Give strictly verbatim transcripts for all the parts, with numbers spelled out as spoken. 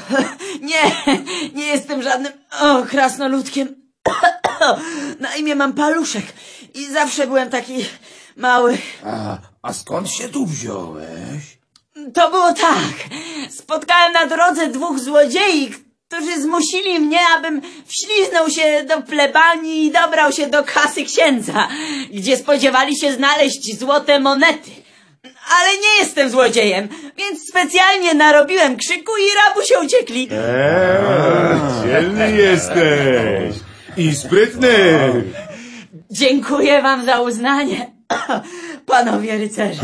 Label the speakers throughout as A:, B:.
A: nie, nie jestem żadnym o, krasnoludkiem. Na imię mam Paluszek i zawsze byłem taki mały.
B: A, a skąd się tu wziąłeś?
A: To było tak. Spotkałem na drodze dwóch złodziei, którzy zmusili mnie, abym wśliznął się do plebanii i dobrał się do kasy księdza, gdzie spodziewali się znaleźć złote monety. Ale nie jestem złodziejem, więc specjalnie narobiłem krzyku i rabusie uciekli.
C: Eee, dzielny jesteś i sprytny.
A: Dziękuję wam za uznanie, panowie rycerze.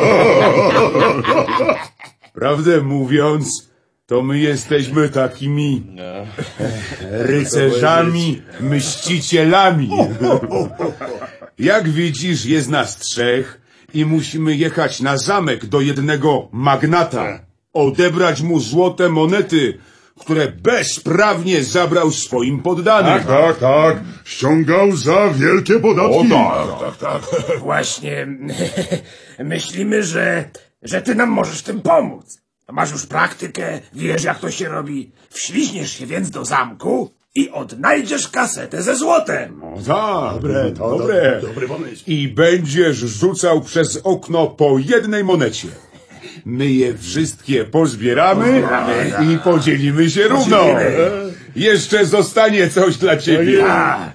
C: Prawdę mówiąc, to my jesteśmy takimi rycerzami, mścicielami. Jak widzisz, jest nas trzech i musimy jechać na zamek do jednego magnata, odebrać mu złote monety, które bezprawnie zabrał swoim poddanym.
D: Tak, tak, tak. Ściągał za wielkie podatki.
C: O tak, tak, tak.
B: Właśnie myślimy, że, że ty nam możesz tym pomóc. Masz już praktykę, wiesz jak to się robi. Wśliźniesz się więc do zamku i odnajdziesz kasetę ze złotem.
C: No tak,
D: Dobre, to
C: dobre.
D: do- dobry pomysł.
C: I będziesz rzucał przez okno po jednej monecie. My je wszystkie pozbieramy i podzielimy się równo. Jeszcze zostanie coś dla ciebie.
B: A,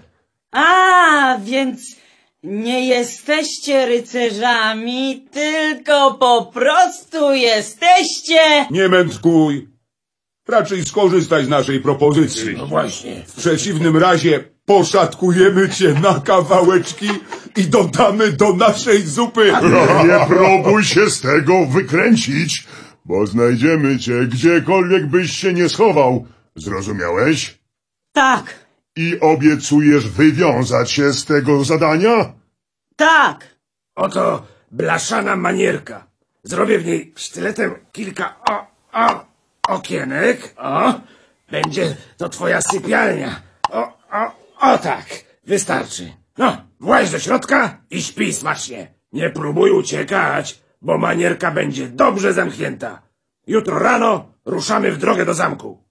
A: A, więc nie jesteście rycerzami, tylko po prostu jesteście...
C: Nie mędrkuj. Raczej skorzystaj z naszej propozycji.
B: no właśnie.
C: W przeciwnym razie poszatkujemy cię na kawałeczki i dodamy do naszej zupy.
D: Nie próbuj się z tego wykręcić, bo znajdziemy cię gdziekolwiek byś się nie schował. Zrozumiałeś?
A: Tak,
D: I obiecujesz wywiązać się z tego zadania?
A: tak.
B: Oto blaszana manierka. Zrobię w niej sztyletem kilka o, o, okienek. O, będzie to twoja sypialnia. O, o, o tak, wystarczy. No, właź do środka i śpij smacznie. Nie próbuj uciekać, bo manierka będzie dobrze zamknięta. Jutro rano ruszamy w drogę do zamku.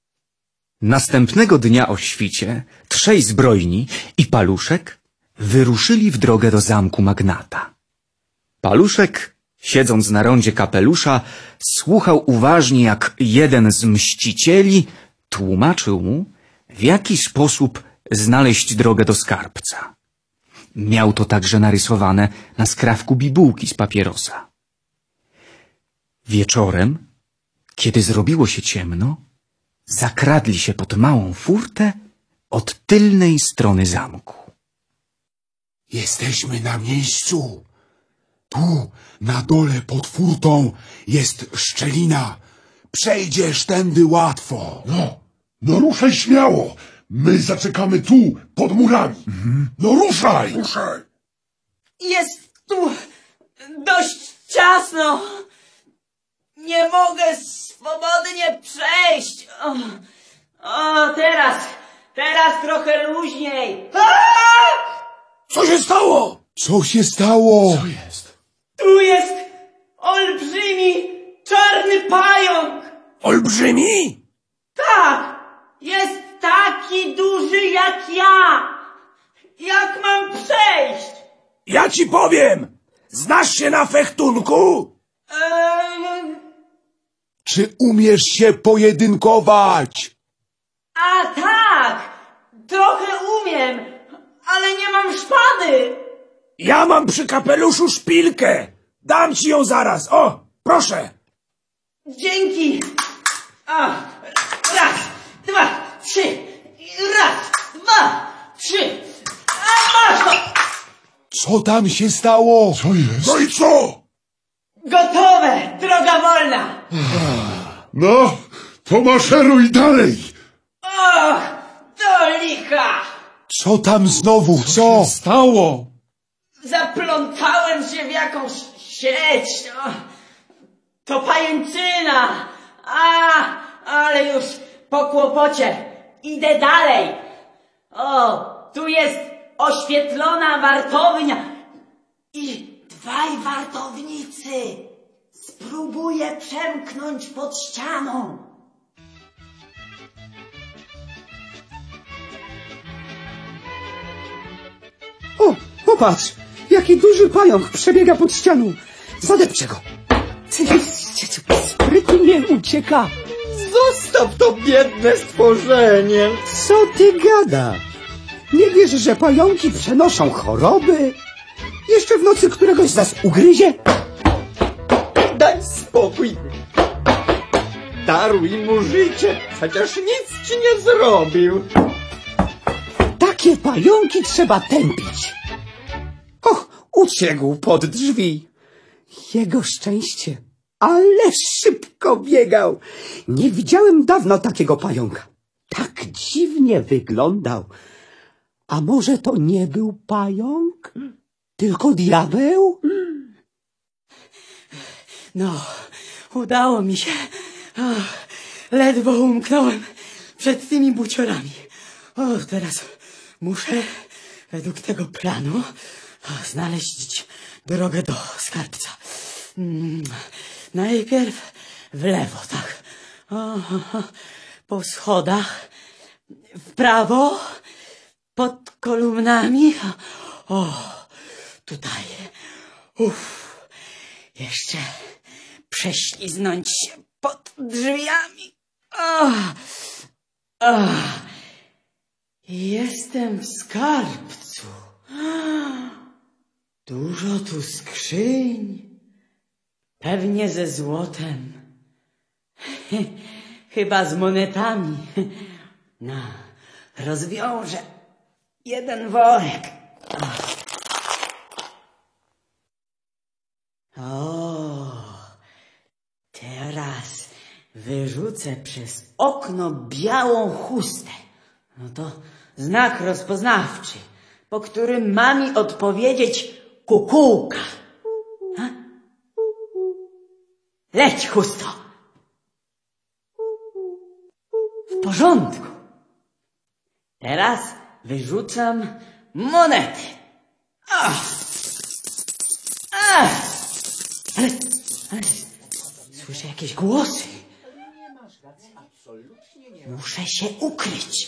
E: Następnego dnia o świcie trzej zbrojni i Paluszek wyruszyli w drogę do zamku magnata. Paluszek, siedząc na rondzie kapelusza, słuchał uważnie, jak jeden z mścicieli tłumaczył mu, w jaki sposób znaleźć drogę do skarbca. Miał to także narysowane na skrawku bibułki z papierosa. Wieczorem, kiedy zrobiło się ciemno, zakradli się pod małą furtę od tylnej strony zamku.
C: Jesteśmy na miejscu. Tu, na dole pod furtą, jest szczelina. Przejdziesz tędy łatwo.
D: No, no ruszaj śmiało. My zaczekamy tu, pod murami. No ruszaj! Ruszaj!
A: Jest tu dość ciasno. Nie mogę swobodnie przejść. O, o teraz, teraz trochę luźniej. A!
B: Co się stało?
C: Co się stało?
D: Co jest?
A: Tu jest olbrzymi, czarny pająk.
B: Olbrzymi?
A: Tak, jest taki duży jak ja. Jak mam przejść?
B: Ja ci powiem. Znasz się na fechtunku?
A: Eee,
C: Czy umiesz się pojedynkować?
A: a tak, trochę umiem, ale nie mam szpady.
B: Ja mam przy kapeluszu szpilkę. Dam ci ją zaraz. O, proszę.
A: Dzięki. A, raz, dwa, trzy. Raz, dwa, trzy. A masz to.
C: Co tam się stało?
D: Co jest?
B: No i co?
A: Gotowe, droga wolna.
D: No, to maszeruj dalej.
A: Och, do licha.
C: Co tam znowu? Co?
D: Stało?
A: Zaplątałem się w jakąś sieć. O, to pajęczyna. A, ale już po kłopocie. Idę dalej. O, tu jest oświetlona wartownia. I dwaj wartownicy. Spróbuję przemknąć pod ścianą.
F: Popatrz, jaki duży pająk przebiega pod ścianą. Zadepczę go. Ty, sprytnie ucieka.
G: Zostaw to biedne stworzenie!
F: Co ty gada? Nie wiesz, że pająki przenoszą choroby? Jeszcze w nocy któregoś z nas ugryzie?
G: Daj spokój! Daruj mu życie! Przecież nic ci nie zrobił!
F: Takie pająki trzeba tępić. Och, uciekł pod drzwi. Jego szczęście. Ale szybko biegał. Nie widziałem dawno takiego pająka. Tak dziwnie wyglądał. A może to nie był pająk, tylko diabeł?
A: No, udało mi się. O, ledwo umknąłem przed tymi buciorami. O, teraz muszę według tego planu znaleźć drogę do skarbca. Hmm. Najpierw w lewo, tak. O, po schodach. W prawo. Pod kolumnami. O, tutaj. Uff. Jeszcze prześliznąć się pod drzwiami. O, o. Jestem w skarbcu. Dużo tu skrzyń. Pewnie ze złotem. Chyba z monetami. No, rozwiążę jeden worek. O, teraz wyrzucę przez okno białą chustę. No to znak rozpoznawczy, po którym ma mi odpowiedzieć kukułka. Ha? Leć, chusto. W porządku. Teraz wyrzucam monety. Ach. Ach. Ale, ale słyszę jakieś głosy. Muszę się ukryć.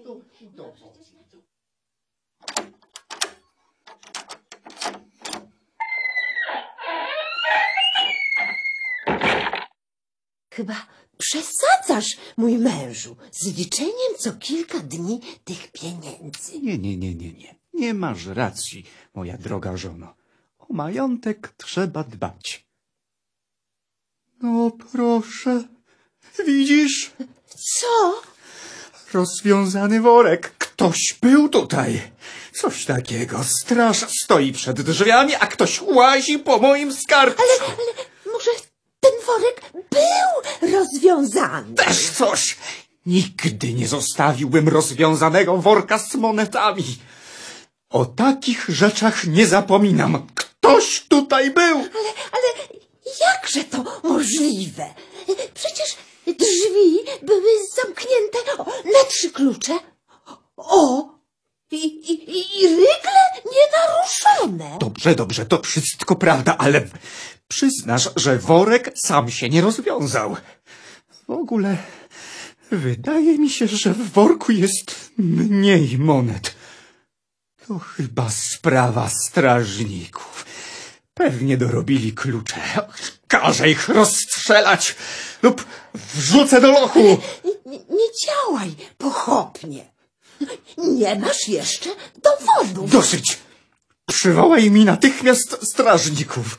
H: Chyba przesadzasz, mój mężu, z liczeniem co kilka dni tych pieniędzy.
E: Nie, nie, nie, nie, nie. Nie masz racji, moja droga żono. O majątek trzeba dbać. No proszę, widzisz?
H: Co?
E: Rozwiązany worek. Ktoś był tutaj. Coś takiego. Straż stoi przed drzwiami, a ktoś łazi po moim skarbcu.
H: Ale, ale może ten worek był rozwiązany?
E: Też coś. Nigdy nie zostawiłbym rozwiązanego worka z monetami. O takich rzeczach nie zapominam. Ktoś tutaj był.
H: Ale, ale jakże to możliwe? Przecież drzwi były zamknięte na trzy klucze. O! I, i, i rygle nienaruszone.
E: Dobrze, dobrze, to wszystko prawda, ale przyznasz, że worek sam się nie rozwiązał. W ogóle wydaje mi się, że w worku jest mniej monet. To chyba sprawa strażników. Pewnie dorobili klucze. Każę ich rozstrzelać lub wrzucę do lochu.
H: Nie, nie działaj pochopnie. Nie masz jeszcze dowodów.
E: Dosyć. Przywołaj mi natychmiast strażników.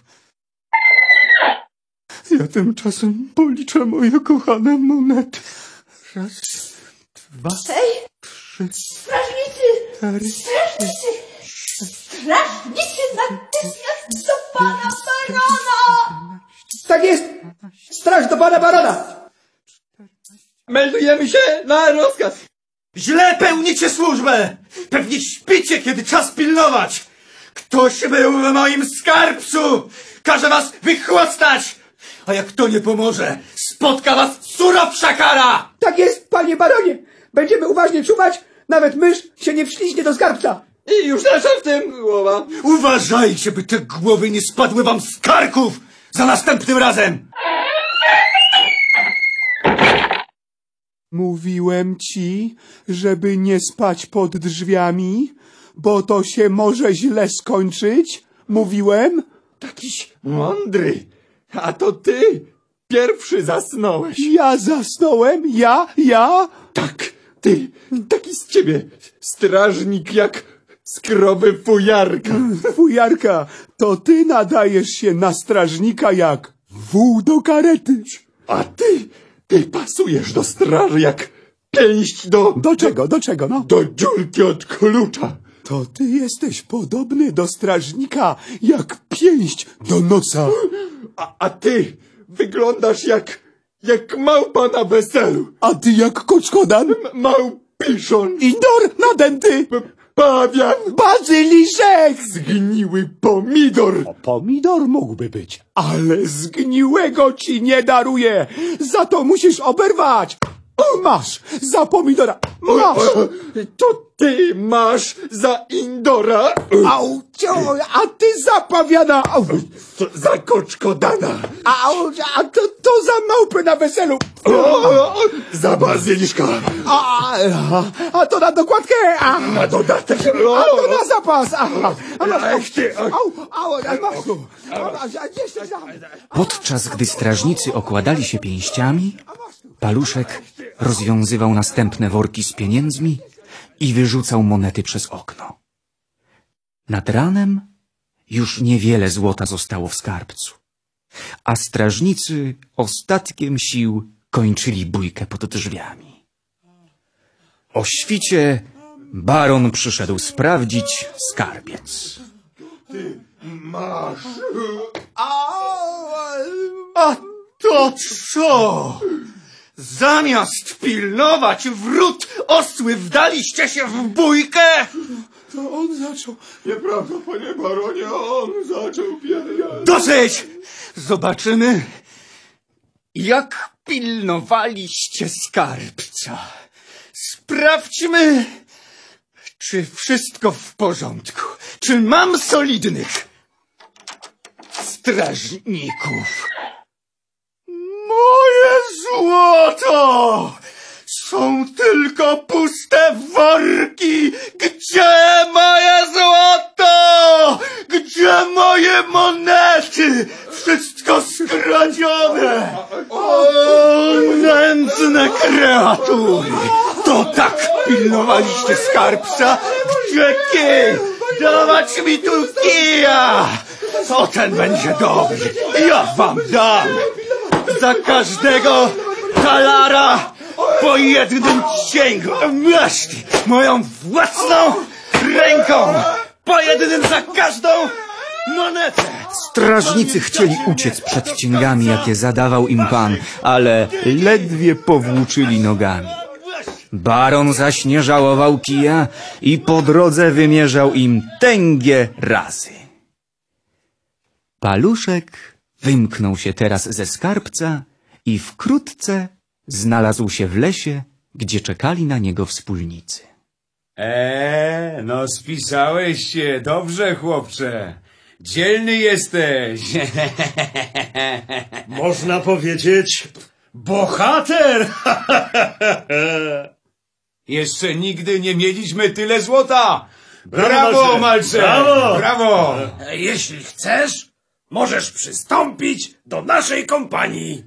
E: Ja tymczasem policzę moje kochane monety. Raz, dwa,
H: Hej,
E: trzy,
H: strażnicy!
E: cztery,
H: Strażnicy! Strażnicy natychmiast do pana barona!
F: Tak jest! Straż do pana barona!
G: Meldujemy się na rozkaz!
E: Źle pełnicie służbę! Pewnie śpicie, kiedy czas pilnować! Ktoś był w moim skarbcu! Każę was wychłostać! A jak to nie pomoże, spotka was surowsza kara!
F: Tak jest, panie baronie! Będziemy uważnie czuwać, nawet mysz się nie wśliźnie do skarbca.
G: I już nasza w tym głowa!
E: Uważajcie, by te głowy nie spadły wam z karków! Za następnym razem!
C: Mówiłem ci, żeby nie spać pod drzwiami.
F: bo to się może źle skończyć. Mówiłem?
G: Takiś mądry. A to ty pierwszy zasnąłeś.
F: Ja zasnąłem? Ja? Ja?
G: Tak, ty. Taki z ciebie strażnik jak skroby fujarka.
F: Fujarka, to ty nadajesz się na strażnika jak wół do karety.
G: A ty, ty pasujesz do straży jak pięść do...
F: Do czego, do czego, no?
G: Do dziurki od klucza.
F: To ty jesteś podobny do strażnika jak pięść do nosa.
G: A, a ty wyglądasz jak, jak małpa na weselu.
F: A ty jak koczkodan?
G: M- małpiszon.
F: Indor nadęty.
G: P- Pawian.
F: Bazyliszek.
G: Zgniły pomidor.
F: O, pomidor mógłby być, ale zgniłego ci nie daruję. Za to musisz oberwać. Masz, za pomidora. Masz.
G: To ty masz za Indora.
F: Au, cio, a ty za pawiana. Au.
G: To za koczkodana.
F: Au, a to, to za małpę na weselu.
G: O, za bazyliszka.
F: A, a, a to na dokładkę. A,
G: Na dodatek.
F: a to na zapas. A, a masz,
G: Ach ty, ach.
F: au, au, a masz tu. A, a, a, jeszcze za.
E: Podczas gdy strażnicy okładali się pięściami, Paluszek rozwiązywał następne worki z pieniędzmi i wyrzucał monety przez okno. Nad ranem już niewiele złota zostało w skarbcu, a strażnicy ostatkiem sił kończyli bójkę pod drzwiami. O świcie baron przyszedł sprawdzić skarbiec.
G: Masz. A to co? Zamiast pilnować wrót, osły wdaliście się w bójkę?
F: To on zaczął.
G: Nieprawda, panie baronie, on zaczął pierwszy. Dosyć! Zobaczymy, jak pilnowaliście skarbca. Sprawdźmy, czy wszystko w porządku. Czy mam solidnych strażników. Moje złoto! Są tylko puste worki! Gdzie moje złoto? Gdzie moje monety? Wszystko skradzione! O, nędzne kreatury! To tak pilnowaliście skarbca? Gdzie kij? Dawać mi tu kija! O, ten będzie dobry! Ja wam dam! Za każdego talara po jednym cięgu! Masz moją własną ręką! Po jednym za każdą monetę!
E: Strażnicy chcieli uciec przed cięgami, jakie zadawał im pan, ale ledwie powłóczyli nogami. Baron zaś nie żałował kija i po drodze wymierzał im tęgie razy. Paluszek wymknął się teraz ze skarbca i wkrótce znalazł się w lesie, gdzie czekali na niego wspólnicy.
C: Eee, no spisałeś się, dobrze chłopcze. Dzielny jesteś.
B: Można powiedzieć, bohater!
C: Jeszcze nigdy nie mieliśmy tyle złota.
B: Brawo,
C: Brawo,
B: Malcze!
C: Malcze!
B: Brawo!
C: Brawo!
B: Jeśli chcesz, możesz przystąpić do naszej kompanii.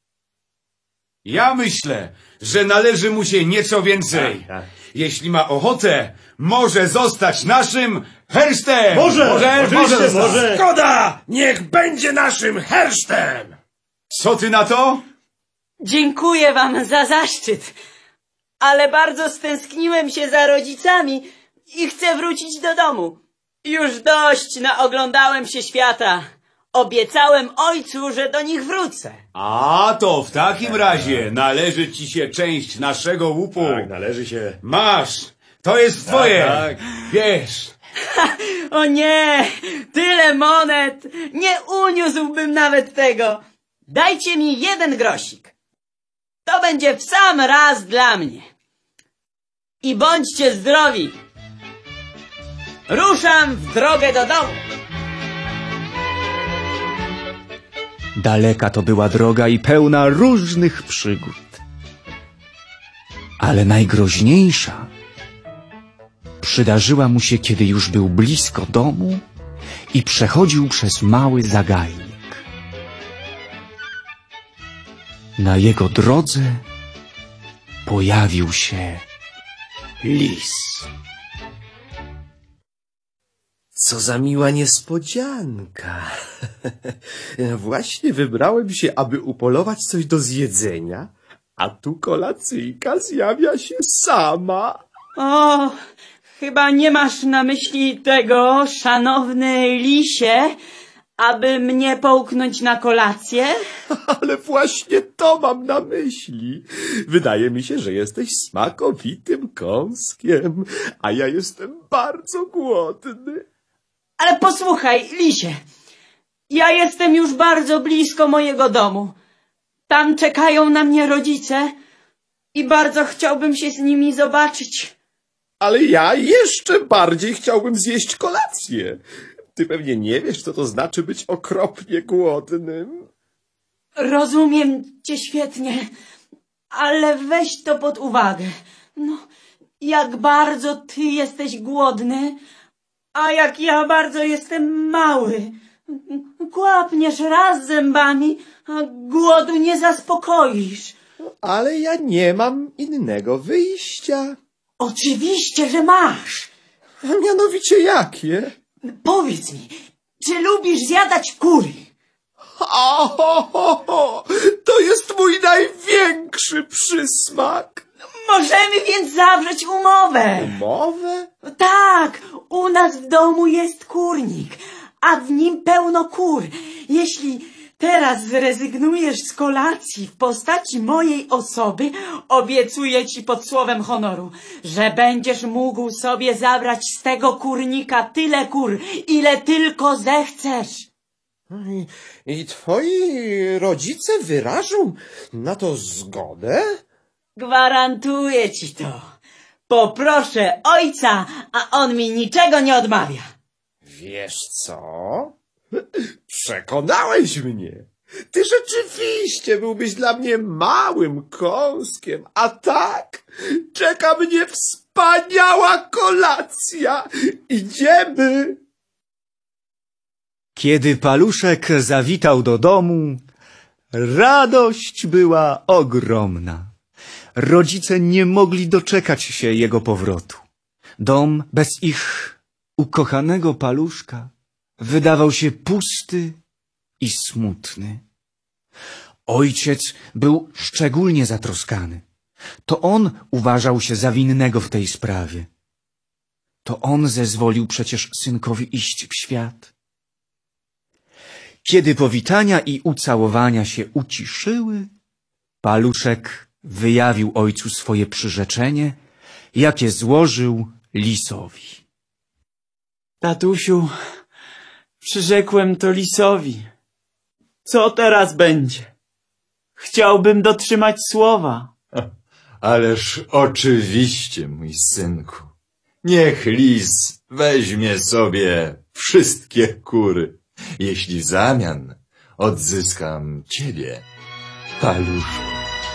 C: Ja myślę, że należy mu się nieco więcej.
B: Tak, tak.
C: Jeśli ma ochotę, może zostać naszym hersztem.
B: Może,
C: może,
B: oczywiście,
C: zostać.
B: może. Szkoda, niech będzie naszym hersztem.
C: Co ty na to?
A: Dziękuję wam za zaszczyt, ale bardzo stęskniłem się za rodzicami i chcę wrócić do domu. Już dość naoglądałem się świata. Obiecałem ojcu, że do nich wrócę.
C: A to w takim razie należy ci się część naszego łupu.
B: Tak, należy się.
C: Masz, to jest twoje.
B: tak.
C: Wiesz.
A: O nie, tyle monet, nie uniósłbym nawet tego. Dajcie mi jeden grosik. To będzie w sam raz dla mnie. I bądźcie zdrowi. Ruszam w drogę do domu.
E: Daleka to była droga i pełna różnych przygód. Ale najgroźniejsza przydarzyła mu się, kiedy już był blisko domu i przechodził przez mały zagajnik. Na jego drodze pojawił się lis.
I: Co za miła niespodzianka. Właśnie wybrałem się, aby upolować coś do zjedzenia, a tu kolacyjka zjawia się sama.
A: O, chyba nie masz na myśli tego, szanowny lisie, aby mnie połknąć na kolację?
I: Ale właśnie to mam na myśli. Wydaje mi się, że jesteś smakowitym kąskiem, a ja jestem bardzo głodny.
A: Ale posłuchaj, lisie, ja jestem już bardzo blisko mojego domu. Tam czekają na mnie rodzice i bardzo chciałbym się z nimi zobaczyć.
I: Ale ja jeszcze bardziej chciałbym zjeść kolację. Ty pewnie nie wiesz, co to znaczy być okropnie głodnym.
A: Rozumiem cię świetnie, ale weź to pod uwagę. No, jak bardzo ty jesteś głodny, a jak ja bardzo jestem mały. Kłapniesz raz zębami, a głodu nie zaspokoisz.
I: Ale ja nie mam innego wyjścia.
A: Oczywiście, że masz.
I: A mianowicie jakie?
A: Powiedz mi, czy lubisz zjadać kury?
I: Ho, ho, ho, ho. To jest mój największy przysmak.
A: Możemy więc zawrzeć umowę.
I: Umowę?
A: Tak, u nas w domu jest kurnik, a w nim pełno kur. Jeśli teraz zrezygnujesz z kolacji w postaci mojej osoby, obiecuję ci pod słowem honoru, że będziesz mógł sobie zabrać z tego kurnika tyle kur, ile tylko zechcesz.
I: I, i twoi rodzice wyrażą na to zgodę?
A: Gwarantuję ci to. Poproszę ojca, a on mi niczego nie odmawia.
I: Wiesz co? Przekonałeś mnie. Ty rzeczywiście byłbyś dla mnie małym kąskiem, a tak czeka mnie wspaniała kolacja. Idziemy.
E: Kiedy Paluszek zawitał do domu, radość była ogromna. Rodzice nie mogli doczekać się jego powrotu. Dom bez ich ukochanego Paluszka wydawał się pusty i smutny. Ojciec był szczególnie zatroskany. To on uważał się za winnego w tej sprawie. To on zezwolił przecież synkowi iść w świat. Kiedy powitania i ucałowania się uciszyły, Paluszek wyjawił ojcu swoje przyrzeczenie, jakie złożył lisowi.
A: Tatusiu, przyrzekłem to lisowi. Co teraz będzie? Chciałbym dotrzymać słowa.
J: Ależ oczywiście, mój synku. Niech lis weźmie sobie wszystkie kury, jeśli w zamian odzyskam ciebie, Paluszku.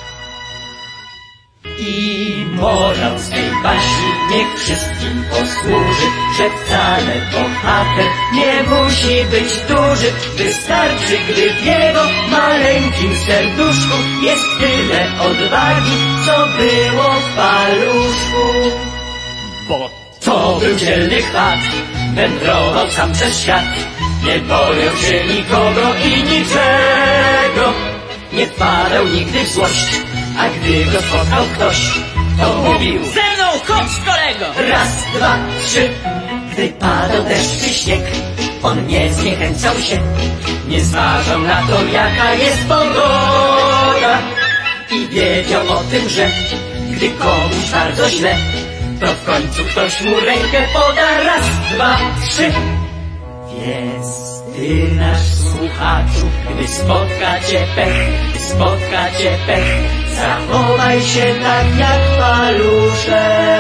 K: I morał z tej baśni niech wszystkim posłuży, że wcale bohater nie musi być duży. Wystarczy, gdy w jego maleńkim serduszku jest tyle odwagi, co było w Paluszku. Bo to był dzielny chwat, wędrował sam przez świat, nie bojąc się nikogo i niczego. Nie wpadał nigdy w złość, a gdy go spotkał ktoś, to mówił: ze mną chodź, kolego! Raz, dwa, trzy. Gdy padał deszcz czy śnieg, on nie zniechęcał się, nie zważał na to, jaka jest pogoda. I wiedział o tym, że gdy komuś bardzo źle, to w końcu ktoś mu rękę poda. Raz, dwa, trzy. Więc ty, nasz słuchaczu, gdy spotka cię pech, gdy spotka cię pech, zachowaj się tak jak Paluszek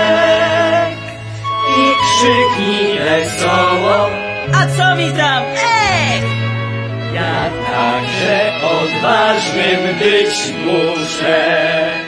K: i krzyknij wesoło: a co mi tam, ej! Ja także odważnym być muszę.